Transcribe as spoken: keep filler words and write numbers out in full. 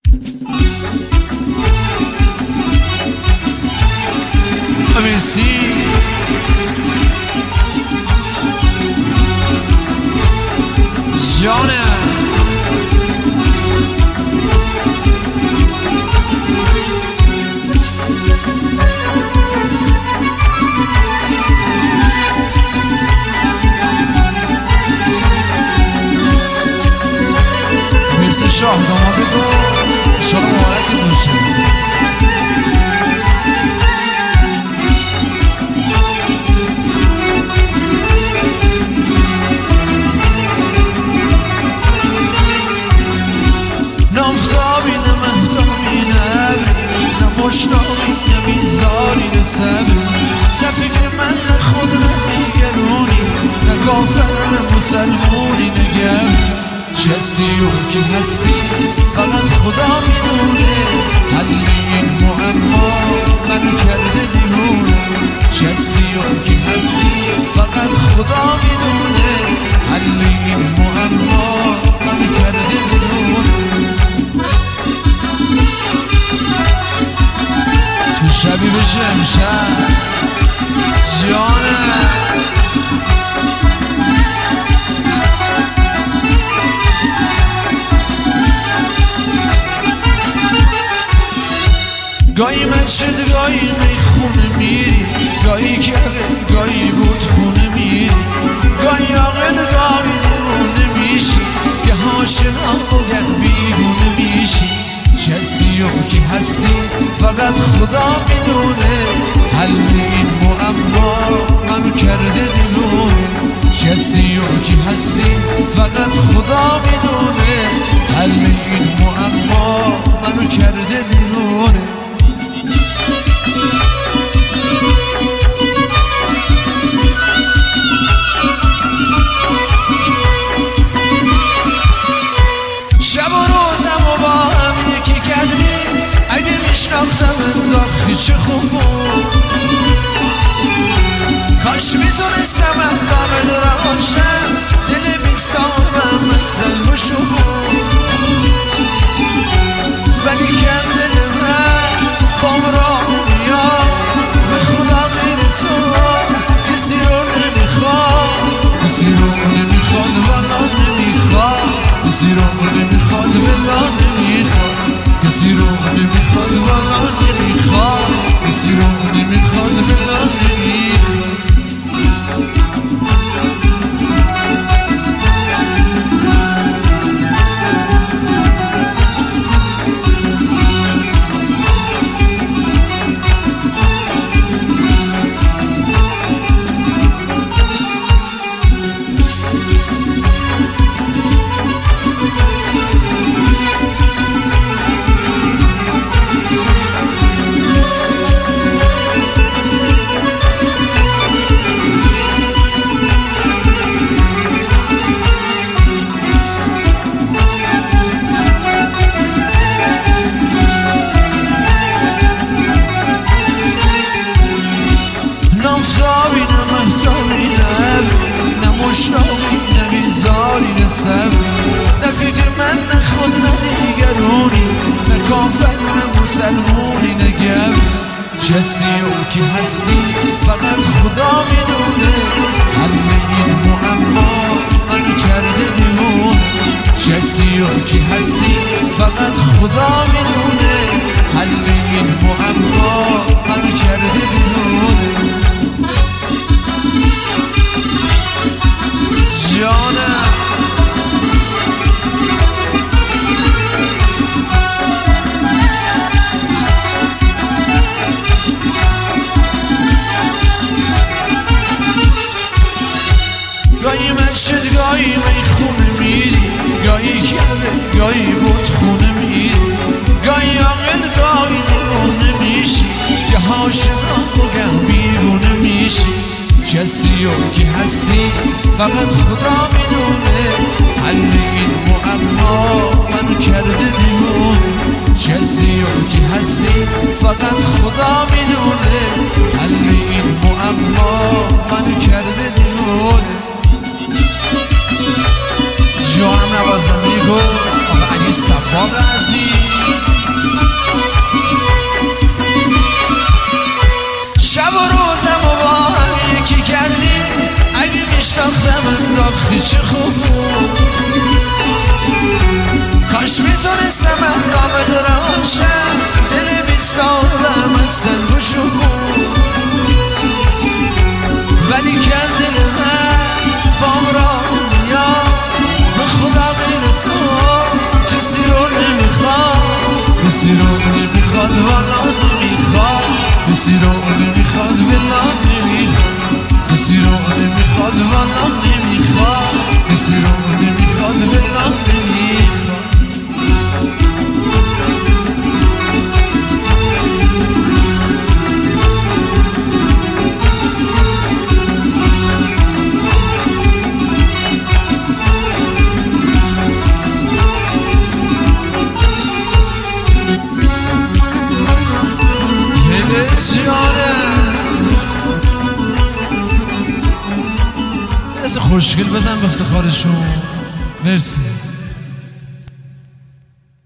مرسی جانه مرسی شاه داماده رو شاه مبارک باشه. نافزاری نه مهداری نه ابری نه مشتاقی نه بیزاری نه صبری نه فکر من نه خود نه دیگرونی نه کافر نه مسلمونی نه گبری چه هستی و که هستی فقط خدا میدونه حل این معما منو کرده دیوونه چه هستی و که هستی فقط خدا میدونه حل این معما منو کرده دیوونه شبی بشه امشب جانه گاهی من شد گاهی میخونه میری گاهی کبه گاهی بود خونه میری گاهی عاقل گاهی دیوونه میشی که هاشنا باید بیگونه میشی چه هستی و که هستی فقط خدا میدونه حل این معما منو کرده دیوونه چه هستی و که هستی فقط خدا میدونه حل این معما منو کرده دیوونه شب و روزم و با هم یکی کردیم اگه میشناختم انداختی چه خوب بود کاش میتونستم اندامه دارم باشم دل بیستامم مثل بشو بود ولی کم دل من بام را نمیاد به خدا غیر تو کسی رو نمیخواد کسی رو نمیخواد والا نمیخواد کسی رو نمیخواد والا نمیخواد کسی رو نمیخواد والا نمیخواد کسی رو نمیخواد والا نمیخواد نامزاری نه محضاری نه ابری نه مشتاقی نه بیزاری نه صبری نه فکر من نه خود نه دیگرونی نه کافر نه مسلمونی نه گبری چه هستی و که هستی فقط خدا میدونه حل این معما منو کرده دیوونه چه هستی و که هستی فقط خدا میدونه حل این معما منو کرده دیوونه جانم گاهی من شد گاهی میخونه میری گاهی کبه گاهی بود خونه میری گاهی عاقل گاهی دیوونه میشی که هاشنا بگم بیرونه میشی چه هستی و که هستی فقط خدا میدونه حل این معما منو کرده دیوونه چه هستی و که هستی فقط خدا میدونه حل این معما منو کرده دیوونه جانم نوازنده گل آقا علی صباغ عزیز کسی رو نمیخواد والا نمیخواد کسی رو نمیخواد والا نمیخواد کسی رو نمیخواد والا نمیخواد کسی رو نمیخواد والا نمیخواد خوشگل بزن به افتخارشون. مرسی.